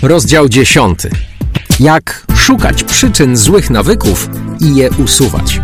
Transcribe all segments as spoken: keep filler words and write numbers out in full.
Rozdział dziesiąty. Jak szukać przyczyn złych nawyków i je usuwać.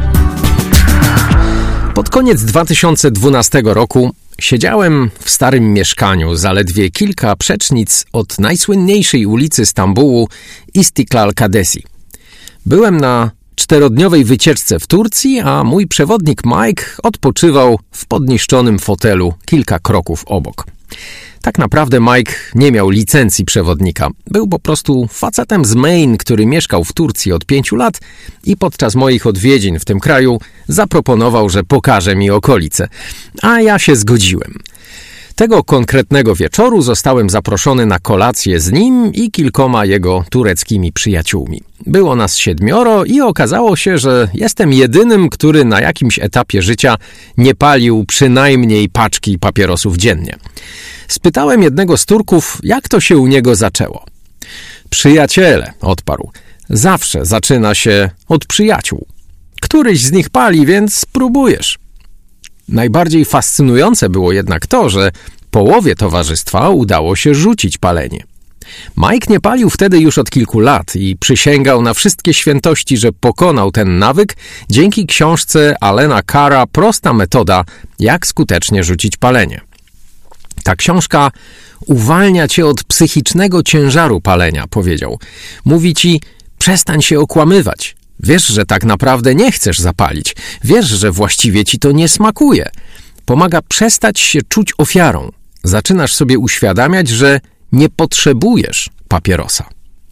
Pod koniec dwa tysiące dwunastego roku siedziałem w starym mieszkaniu, zaledwie kilka przecznic od najsłynniejszej ulicy Stambułu, Istiklal Caddesi. Byłem na czterodniowej wycieczce w Turcji, a mój przewodnik Mike odpoczywał w podniszczonym fotelu kilka kroków obok. Tak naprawdę Mike nie miał licencji przewodnika. Był po prostu facetem z Maine, który mieszkał w Turcji od pięciu lat i podczas moich odwiedzin w tym kraju zaproponował, że pokaże mi okolice. A ja się zgodziłem. Tego konkretnego wieczoru zostałem zaproszony na kolację z nim i kilkoma jego tureckimi przyjaciółmi. Było nas siedmioro i okazało się, że jestem jedynym, który na jakimś etapie życia nie palił przynajmniej paczki papierosów dziennie. Spytałem jednego z Turków, jak to się u niego zaczęło. Przyjaciele, odparł, zawsze zaczyna się od przyjaciół. Któryś z nich pali, więc spróbujesz. Najbardziej fascynujące było jednak to, że połowie towarzystwa udało się rzucić palenie. Mike nie palił wtedy już od kilku lat i przysięgał na wszystkie świętości, że pokonał ten nawyk dzięki książce Allena Carra Prosta metoda, jak skutecznie rzucić palenie. Ta książka uwalnia cię od psychicznego ciężaru palenia, powiedział. Mówi ci, przestań się okłamywać. Wiesz, że tak naprawdę nie chcesz zapalić. Wiesz, że właściwie ci to nie smakuje. Pomaga przestać się czuć ofiarą. Zaczynasz sobie uświadamiać, że nie potrzebujesz papierosa.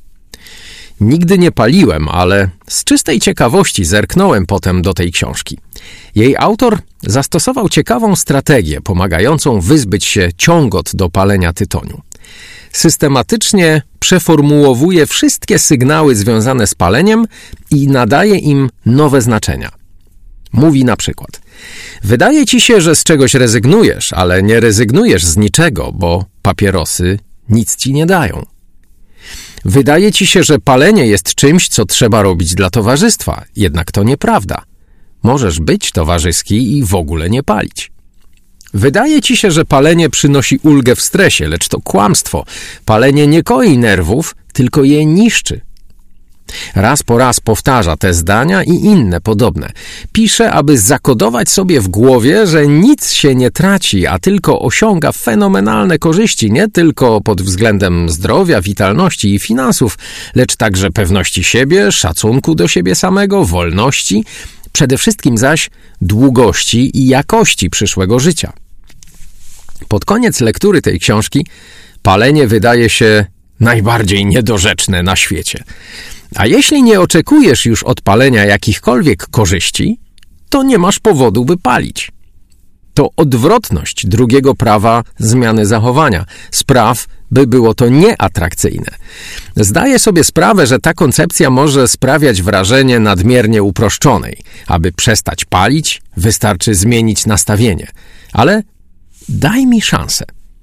Nigdy nie paliłem, ale z czystej ciekawości zerknąłem potem do tej książki. Jej autor zastosował ciekawą strategię pomagającą wyzbyć się ciągot do palenia tytoniu. Systematycznie przeformułowuje wszystkie sygnały związane z paleniem i nadaje im nowe znaczenia. Mówi na przykład: wydaje ci się, że z czegoś rezygnujesz, ale nie rezygnujesz z niczego, bo papierosy nic ci nie dają. Wydaje ci się, że palenie jest czymś, co trzeba robić dla towarzystwa, jednak to nieprawda. Możesz być towarzyski i w ogóle nie palić. Wydaje ci się, że palenie przynosi ulgę w stresie, lecz to kłamstwo. Palenie nie koi nerwów, tylko je niszczy. Raz po raz powtarza te zdania i inne podobne. Pisze, aby zakodować sobie w głowie, że nic się nie traci, a tylko osiąga fenomenalne korzyści, nie tylko pod względem zdrowia, witalności i finansów, lecz także pewności siebie, szacunku do siebie samego, wolności, przede wszystkim zaś długości i jakości przyszłego życia. Pod koniec lektury tej książki palenie wydaje się najbardziej niedorzeczne na świecie. A jeśli nie oczekujesz już od palenia jakichkolwiek korzyści, to nie masz powodu, by palić. To odwrotność drugiego prawa zmiany zachowania. Spraw, by było to nieatrakcyjne. Zdaję sobie sprawę, że ta koncepcja może sprawiać wrażenie nadmiernie uproszczonej. Aby przestać palić, wystarczy zmienić nastawienie. Ale daj mi szansę.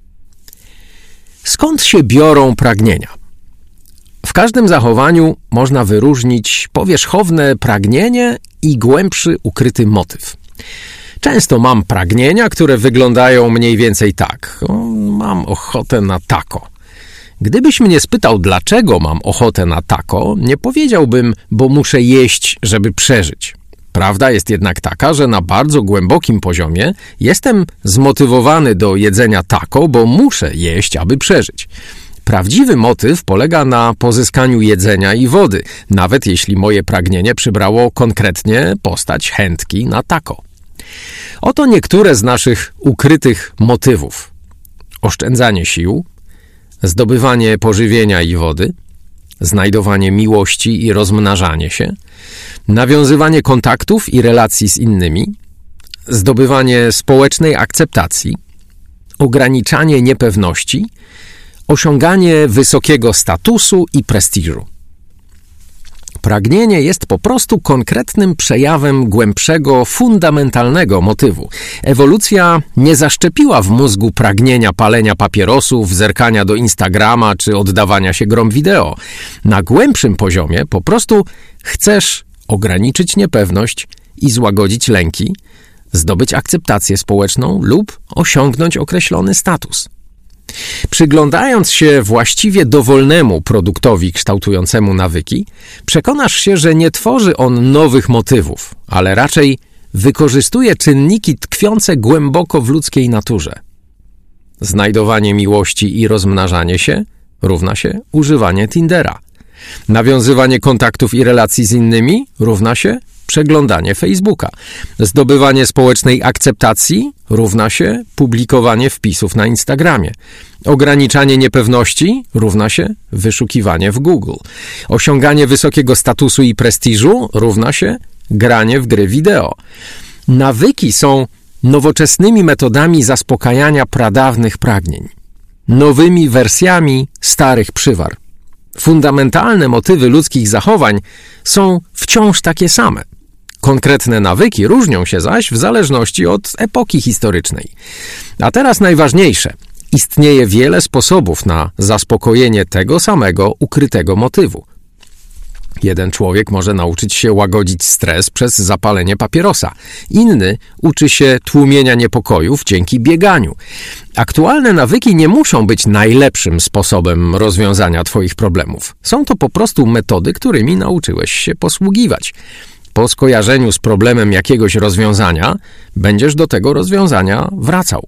Skąd się biorą pragnienia? W każdym zachowaniu można wyróżnić powierzchowne pragnienie i głębszy ukryty motyw. Często mam pragnienia, które wyglądają mniej więcej tak. O, mam ochotę na taco. Gdybyś mnie spytał, dlaczego mam ochotę na taco, nie powiedziałbym, bo muszę jeść, żeby przeżyć. Prawda jest jednak taka, że na bardzo głębokim poziomie jestem zmotywowany do jedzenia taco, bo muszę jeść, aby przeżyć. Prawdziwy motyw polega na pozyskaniu jedzenia i wody, nawet jeśli moje pragnienie przybrało konkretnie postać chętki na taco. Oto niektóre z naszych ukrytych motywów. Oszczędzanie sił, zdobywanie pożywienia i wody, znajdowanie miłości i rozmnażanie się, nawiązywanie kontaktów i relacji z innymi, zdobywanie społecznej akceptacji, ograniczanie niepewności, osiąganie wysokiego statusu i prestiżu. Pragnienie jest po prostu konkretnym przejawem głębszego, fundamentalnego motywu. Ewolucja nie zaszczepiła w mózgu pragnienia palenia papierosów, zerkania do Instagrama czy oddawania się grom wideo. Na głębszym poziomie po prostu chcesz ograniczyć niepewność i złagodzić lęki, zdobyć akceptację społeczną lub osiągnąć określony status. Przyglądając się właściwie dowolnemu produktowi kształtującemu nawyki, przekonasz się, że nie tworzy on nowych motywów, ale raczej wykorzystuje czynniki tkwiące głęboko w ludzkiej naturze. Znajdowanie miłości i rozmnażanie się równa się używanie Tindera. Nawiązywanie kontaktów i relacji z innymi równa się przeglądanie Facebooka. Zdobywanie społecznej akceptacji równa się publikowanie wpisów na Instagramie. Ograniczanie niepewności równa się wyszukiwanie w Google. Osiąganie wysokiego statusu i prestiżu równa się granie w gry wideo. Nawyki są nowoczesnymi metodami zaspokajania pradawnych pragnień, nowymi wersjami starych przywar. Fundamentalne motywy ludzkich zachowań są wciąż takie same. Konkretne nawyki różnią się zaś w zależności od epoki historycznej. A teraz najważniejsze. Istnieje wiele sposobów na zaspokojenie tego samego ukrytego motywu. Jeden człowiek może nauczyć się łagodzić stres przez zapalenie papierosa. Inny uczy się tłumienia niepokojów dzięki bieganiu. Aktualne nawyki nie muszą być najlepszym sposobem rozwiązania twoich problemów. Są to po prostu metody, którymi nauczyłeś się posługiwać. Po skojarzeniu z problemem jakiegoś rozwiązania będziesz do tego rozwiązania wracał.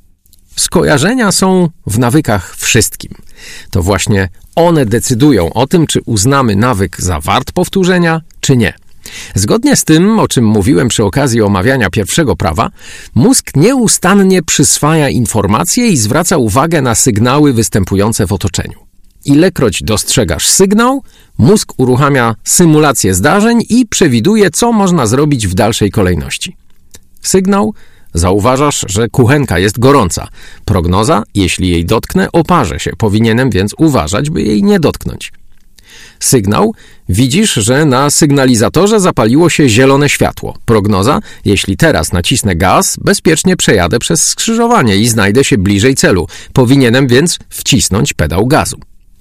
Skojarzenia są w nawykach wszystkim. To właśnie one decydują o tym, czy uznamy nawyk za wart powtórzenia, czy nie. Zgodnie z tym, o czym mówiłem przy okazji omawiania pierwszego prawa, mózg nieustannie przyswaja informacje i zwraca uwagę na sygnały występujące w otoczeniu. Ilekroć dostrzegasz sygnał, mózg uruchamia symulację zdarzeń i przewiduje, co można zrobić w dalszej kolejności. Sygnał: zauważasz, że kuchenka jest gorąca. Prognoza: jeśli jej dotknę, oparzę się. Powinienem więc uważać, by jej nie dotknąć. Sygnał: widzisz, że na sygnalizatorze zapaliło się zielone światło. Prognoza: jeśli teraz nacisnę gaz, bezpiecznie przejadę przez skrzyżowanie i znajdę się bliżej celu. Powinienem więc wcisnąć pedał gazu.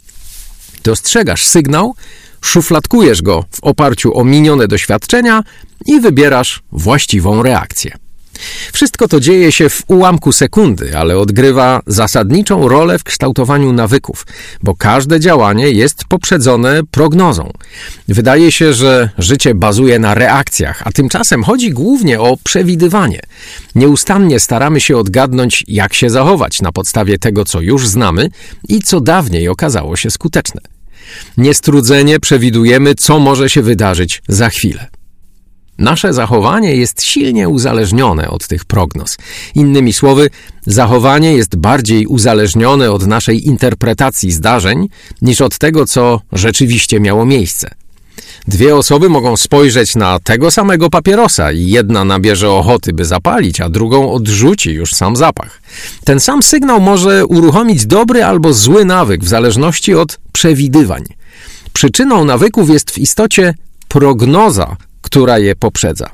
Dostrzegasz sygnał, szufladkujesz go w oparciu o minione doświadczenia i wybierasz właściwą reakcję. Wszystko to dzieje się w ułamku sekundy, ale odgrywa zasadniczą rolę w kształtowaniu nawyków, bo każde działanie jest poprzedzone prognozą. Wydaje się, że życie bazuje na reakcjach, a tymczasem chodzi głównie o przewidywanie. Nieustannie staramy się odgadnąć, jak się zachować na podstawie tego, co już znamy i co dawniej okazało się skuteczne. Niestrudzenie przewidujemy, co może się wydarzyć za chwilę. Nasze zachowanie jest silnie uzależnione od tych prognoz. Innymi słowy, zachowanie jest bardziej uzależnione od naszej interpretacji zdarzeń niż od tego, co rzeczywiście miało miejsce. Dwie osoby mogą spojrzeć na tego samego papierosa i jedna nabierze ochoty, by zapalić, a drugą odrzuci już sam zapach. Ten sam sygnał może uruchomić dobry albo zły nawyk w zależności od przewidywań. Przyczyną nawyków jest w istocie prognoza, która je poprzedza.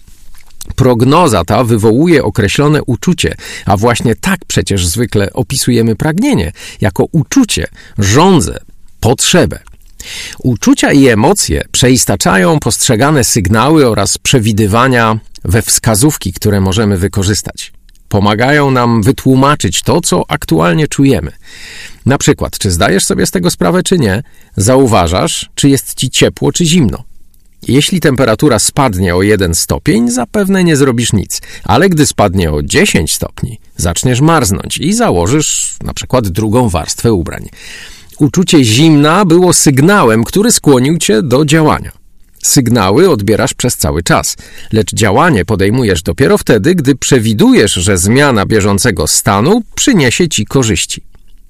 Prognoza ta wywołuje określone uczucie, a właśnie tak przecież zwykle opisujemy pragnienie, jako uczucie, żądzę, potrzebę. Uczucia i emocje przeistaczają postrzegane sygnały oraz przewidywania we wskazówki, które możemy wykorzystać. Pomagają nam wytłumaczyć to, co aktualnie czujemy. Na przykład, czy zdajesz sobie z tego sprawę, czy nie, zauważasz, czy jest ci ciepło, czy zimno. Jeśli temperatura spadnie o jeden stopień, zapewne nie zrobisz nic, ale gdy spadnie o dziesięć stopni, zaczniesz marznąć i założysz na przykład drugą warstwę ubrań. Uczucie zimna było sygnałem, który skłonił cię do działania. Sygnały odbierasz przez cały czas, lecz działanie podejmujesz dopiero wtedy, gdy przewidujesz, że zmiana bieżącego stanu przyniesie ci korzyści.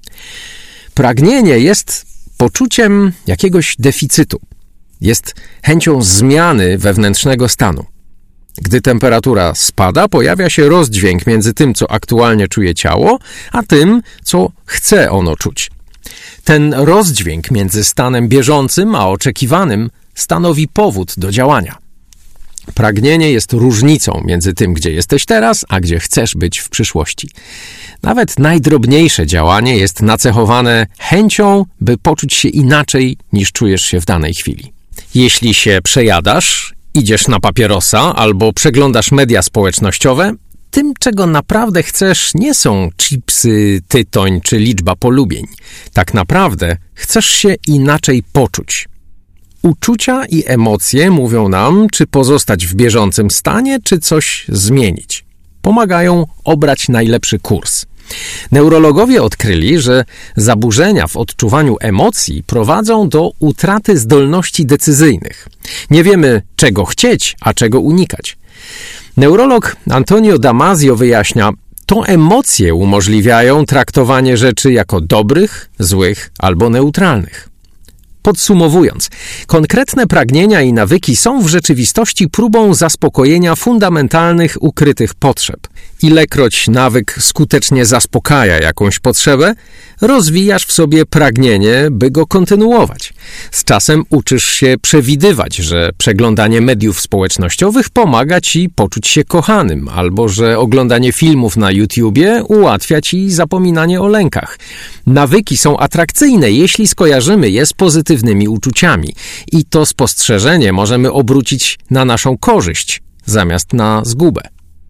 Pragnienie jest poczuciem jakiegoś deficytu. Jest chęcią zmiany wewnętrznego stanu. Gdy temperatura spada, pojawia się rozdźwięk między tym, co aktualnie czuje ciało, a tym, co chce ono czuć. Ten rozdźwięk między stanem bieżącym a oczekiwanym stanowi powód do działania. Pragnienie jest różnicą między tym, gdzie jesteś teraz, a gdzie chcesz być w przyszłości. Nawet najdrobniejsze działanie jest nacechowane chęcią, by poczuć się inaczej, niż czujesz się w danej chwili. Jeśli się przejadasz, idziesz na papierosa albo przeglądasz media społecznościowe, tym, czego naprawdę chcesz, nie są chipsy, tytoń czy liczba polubień. Tak naprawdę chcesz się inaczej poczuć. Uczucia i emocje mówią nam, czy pozostać w bieżącym stanie, czy coś zmienić. Pomagają obrać najlepszy kurs. Neurologowie odkryli, że zaburzenia w odczuwaniu emocji prowadzą do utraty zdolności decyzyjnych. Nie wiemy, czego chcieć, a czego unikać. Neurolog Antonio Damasio wyjaśnia, to emocje umożliwiają traktowanie rzeczy jako dobrych, złych albo neutralnych. Podsumowując, konkretne pragnienia i nawyki są w rzeczywistości próbą zaspokojenia fundamentalnych, ukrytych potrzeb. Ilekroć nawyk skutecznie zaspokaja jakąś potrzebę, rozwijasz w sobie pragnienie, by go kontynuować. Z czasem uczysz się przewidywać, że przeglądanie mediów społecznościowych pomaga ci poczuć się kochanym, albo że oglądanie filmów na YouTubie ułatwia ci zapominanie o lękach. Nawyki są atrakcyjne, jeśli skojarzymy je z pozytywnymi uczuciami i to spostrzeżenie możemy obrócić na naszą korzyść, zamiast na zgubę.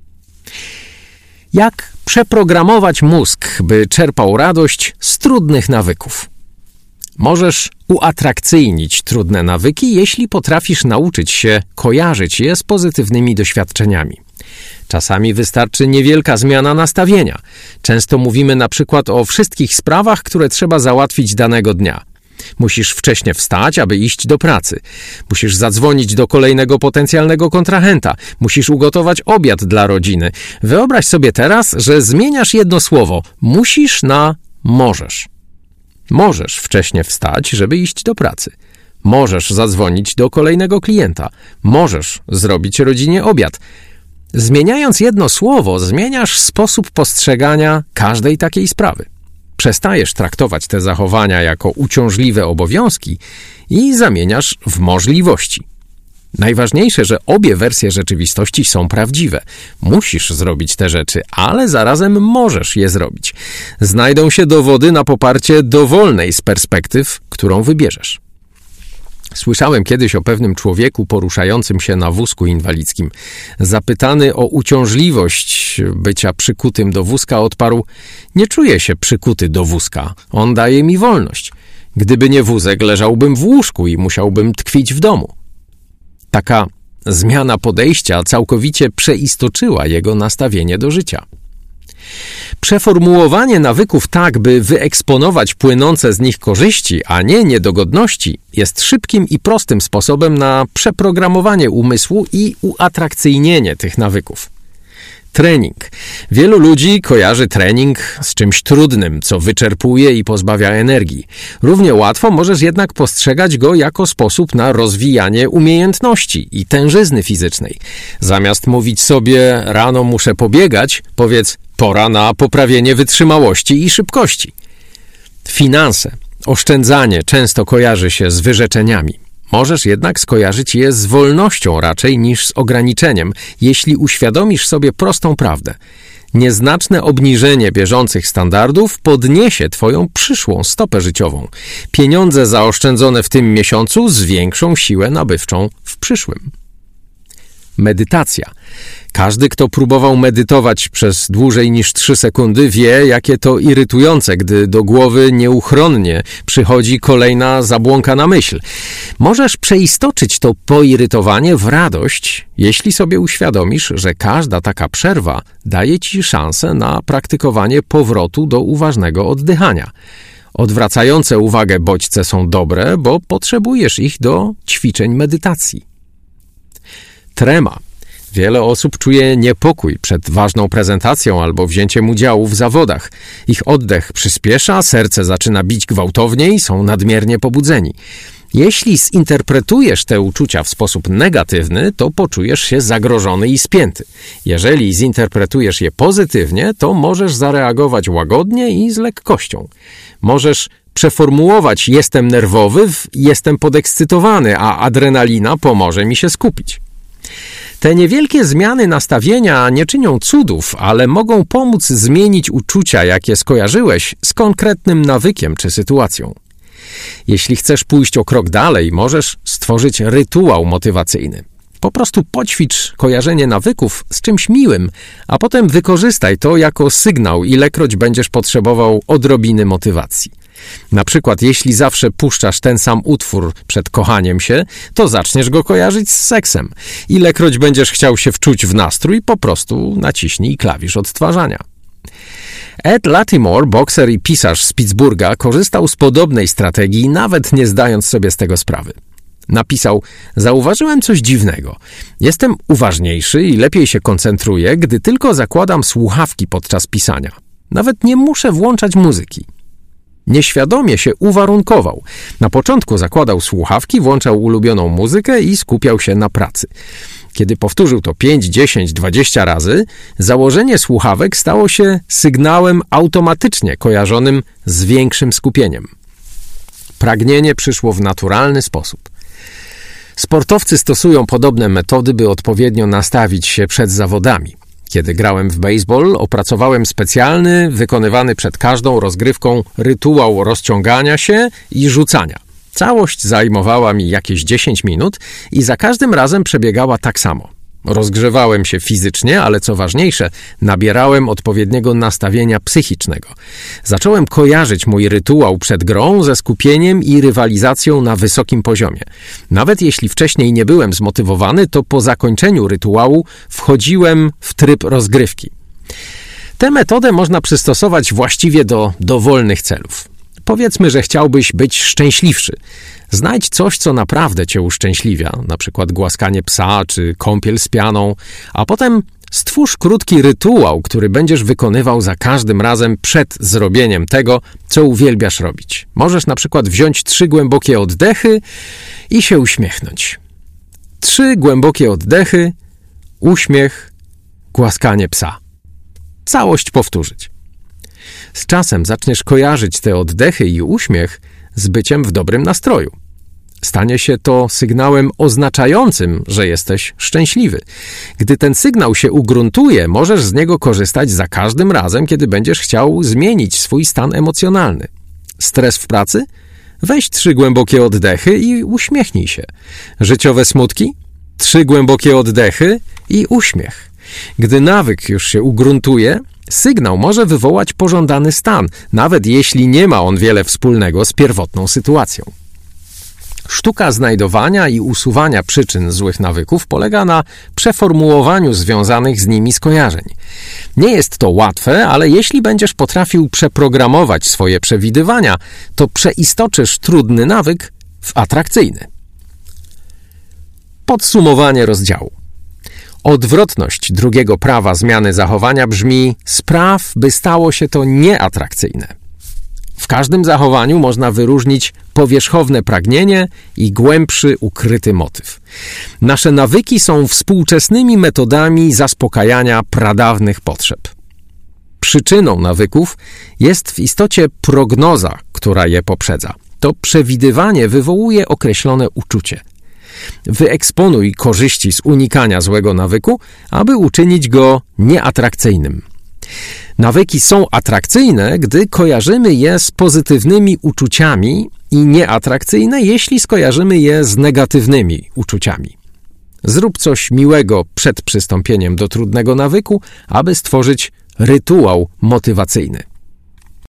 Jak przeprogramować mózg, by czerpał radość z trudnych nawyków? Możesz uatrakcyjnić trudne nawyki, jeśli potrafisz nauczyć się kojarzyć je z pozytywnymi doświadczeniami. Czasami wystarczy niewielka zmiana nastawienia. Często mówimy na przykład o wszystkich sprawach, które trzeba załatwić danego dnia. Musisz wcześnie wstać, aby iść do pracy. Musisz zadzwonić do kolejnego potencjalnego kontrahenta. Musisz ugotować obiad dla rodziny. Wyobraź sobie teraz, że zmieniasz jedno słowo. Musisz na możesz. Możesz wcześnie wstać, żeby iść do pracy. Możesz zadzwonić do kolejnego klienta. Możesz zrobić rodzinie obiad. Zmieniając jedno słowo, zmieniasz sposób postrzegania każdej takiej sprawy. Przestajesz traktować te zachowania jako uciążliwe obowiązki i zamieniasz w możliwości. Najważniejsze, że obie wersje rzeczywistości są prawdziwe. Musisz zrobić te rzeczy, ale zarazem możesz je zrobić. Znajdą się dowody na poparcie dowolnej z perspektyw, którą wybierzesz. Słyszałem kiedyś o pewnym człowieku poruszającym się na wózku inwalidzkim. Zapytany o uciążliwość bycia przykutym do wózka, odparł: nie czuję się przykuty do wózka, on daje mi wolność. Gdyby nie wózek, leżałbym w łóżku i musiałbym tkwić w domu. Taka zmiana podejścia całkowicie przeistoczyła jego nastawienie do życia. Przeformułowanie nawyków tak, by wyeksponować płynące z nich korzyści, a nie niedogodności, jest szybkim i prostym sposobem na przeprogramowanie umysłu i uatrakcyjnienie tych nawyków. Trening. Wielu ludzi kojarzy trening z czymś trudnym, co wyczerpuje i pozbawia energii. Równie łatwo możesz jednak postrzegać go jako sposób na rozwijanie umiejętności i tężyzny fizycznej. Zamiast mówić sobie rano muszę pobiegać, powiedz pora na poprawienie wytrzymałości i szybkości. Finanse. Oszczędzanie często kojarzy się z wyrzeczeniami. Możesz jednak skojarzyć je z wolnością raczej niż z ograniczeniem, jeśli uświadomisz sobie prostą prawdę. Nieznaczne obniżenie bieżących standardów podniesie twoją przyszłą stopę życiową. Pieniądze zaoszczędzone w tym miesiącu zwiększą siłę nabywczą w przyszłym. Medytacja. Każdy, kto próbował medytować przez dłużej niż trzy sekundy, wie, jakie to irytujące, gdy do głowy nieuchronnie przychodzi kolejna zabłąkana myśl. Możesz przeistoczyć to poirytowanie w radość, jeśli sobie uświadomisz, że każda taka przerwa daje ci szansę na praktykowanie powrotu do uważnego oddychania. Odwracające uwagę bodźce są dobre, bo potrzebujesz ich do ćwiczeń medytacji. Trema. Wiele osób czuje niepokój przed ważną prezentacją albo wzięciem udziału w zawodach. Ich oddech przyspiesza, serce zaczyna bić gwałtowniej, są nadmiernie pobudzeni. Jeśli zinterpretujesz te uczucia w sposób negatywny, to poczujesz się zagrożony i spięty. Jeżeli zinterpretujesz je pozytywnie, to możesz zareagować łagodnie i z lekkością. Możesz przeformułować jestem nerwowy w jestem podekscytowany, a adrenalina pomoże mi się skupić. Te niewielkie zmiany nastawienia nie czynią cudów, ale mogą pomóc zmienić uczucia, jakie skojarzyłeś z konkretnym nawykiem czy sytuacją. Jeśli chcesz pójść o krok dalej, możesz stworzyć rytuał motywacyjny. Po prostu poćwicz kojarzenie nawyków z czymś miłym, a potem wykorzystaj to jako sygnał, ilekroć będziesz potrzebował odrobiny motywacji. Na przykład, jeśli zawsze puszczasz ten sam utwór przed kochaniem się, to zaczniesz go kojarzyć z seksem. Ilekroć będziesz chciał się wczuć w nastrój, po prostu naciśnij klawisz odtwarzania. Ed Latimore, bokser i pisarz z Pittsburgha, korzystał z podobnej strategii, nawet nie zdając sobie z tego sprawy. Napisał: zauważyłem coś dziwnego. Jestem uważniejszy i lepiej się koncentruję, gdy tylko zakładam słuchawki podczas pisania. Nawet nie muszę włączać muzyki. Nieświadomie się uwarunkował. Na początku zakładał słuchawki, włączał ulubioną muzykę i skupiał się na pracy. Kiedy powtórzył to pięć, dziesięć, dwadzieścia razy, założenie słuchawek stało się sygnałem automatycznie kojarzonym z większym skupieniem. Pragnienie przyszło w naturalny sposób. Sportowcy stosują podobne metody, by odpowiednio nastawić się przed zawodami. Kiedy grałem w baseball, opracowałem specjalny, wykonywany przed każdą rozgrywką rytuał rozciągania się i rzucania. Całość zajmowała mi jakieś dziesięć minut i za każdym razem przebiegała tak samo. Rozgrzewałem się fizycznie, ale co ważniejsze, nabierałem odpowiedniego nastawienia psychicznego. Zacząłem kojarzyć mój rytuał przed grą ze skupieniem i rywalizacją na wysokim poziomie. Nawet jeśli wcześniej nie byłem zmotywowany, to po zakończeniu rytuału wchodziłem w tryb rozgrywki. Tę metodę można przystosować właściwie do dowolnych celów. Powiedzmy, że chciałbyś być szczęśliwszy. Znajdź coś, co naprawdę cię uszczęśliwia, na przykład głaskanie psa czy kąpiel z pianą, a potem stwórz krótki rytuał, który będziesz wykonywał za każdym razem przed zrobieniem tego, co uwielbiasz robić. Możesz na przykład wziąć trzy głębokie oddechy i się uśmiechnąć. Trzy głębokie oddechy, uśmiech, głaskanie psa. Całość powtórzyć. Z czasem zaczniesz kojarzyć te oddechy i uśmiech z byciem w dobrym nastroju. Stanie się to sygnałem oznaczającym, że jesteś szczęśliwy. Gdy ten sygnał się ugruntuje, możesz z niego korzystać za każdym razem, kiedy będziesz chciał zmienić swój stan emocjonalny. Stres w pracy? Weź trzy głębokie oddechy i uśmiechnij się. Życiowe smutki? Trzy głębokie oddechy i uśmiech. Gdy nawyk już się ugruntuje, sygnał może wywołać pożądany stan, nawet jeśli nie ma on wiele wspólnego z pierwotną sytuacją. Sztuka znajdowania i usuwania przyczyn złych nawyków polega na przeformułowaniu związanych z nimi skojarzeń. Nie jest to łatwe, ale jeśli będziesz potrafił przeprogramować swoje przewidywania, to przeistoczysz trudny nawyk w atrakcyjny. Podsumowanie rozdziału. Odwrotność drugiego prawa zmiany zachowania brzmi: spraw, by stało się to nieatrakcyjne. W każdym zachowaniu można wyróżnić powierzchowne pragnienie i głębszy, ukryty motyw. Nasze nawyki są współczesnymi metodami zaspokajania pradawnych potrzeb. Przyczyną nawyków jest w istocie prognoza, która je poprzedza. To przewidywanie wywołuje określone uczucie. Wyeksponuj korzyści z unikania złego nawyku, aby uczynić go nieatrakcyjnym. Nawyki są atrakcyjne, gdy kojarzymy je z pozytywnymi uczuciami i nieatrakcyjne, jeśli skojarzymy je z negatywnymi uczuciami. Zrób coś miłego przed przystąpieniem do trudnego nawyku, aby stworzyć rytuał motywacyjny.